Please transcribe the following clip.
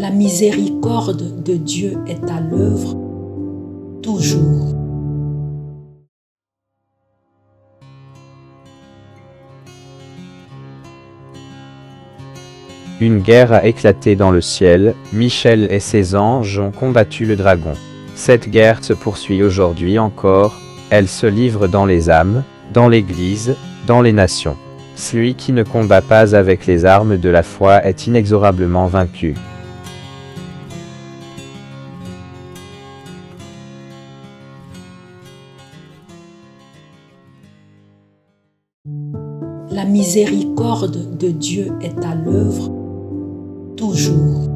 La miséricorde de Dieu est à l'œuvre toujours. Une guerre a éclaté dans le ciel, Michel et ses anges ont combattu le dragon. Cette guerre se poursuit aujourd'hui encore, elle se livre dans les âmes, dans l'Église, dans les nations. Celui qui ne combat pas avec les armes de la foi est inexorablement vaincu. La miséricorde de Dieu est à l'œuvre toujours.